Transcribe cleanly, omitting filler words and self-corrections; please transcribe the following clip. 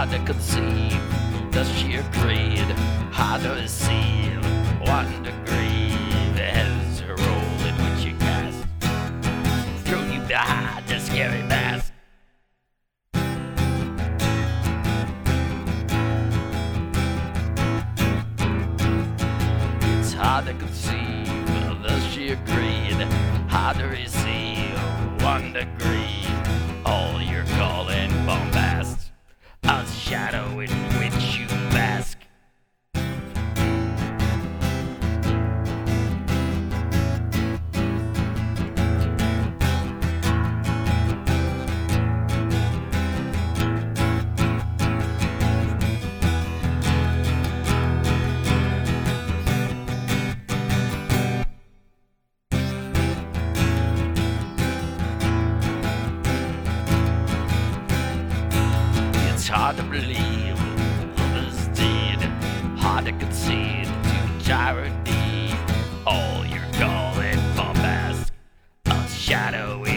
hard to conceive the sheer greed, hard to receive, wanting to grieve as you roll in which you cast, throw you behind the scary mask. It's hard to conceive the sheer greed, hard to receive, wanting to grieve all your calling bombast, a shadow in which you bask. It's hard to believe others did, hard to concede to charity all your calling bombast, a shadow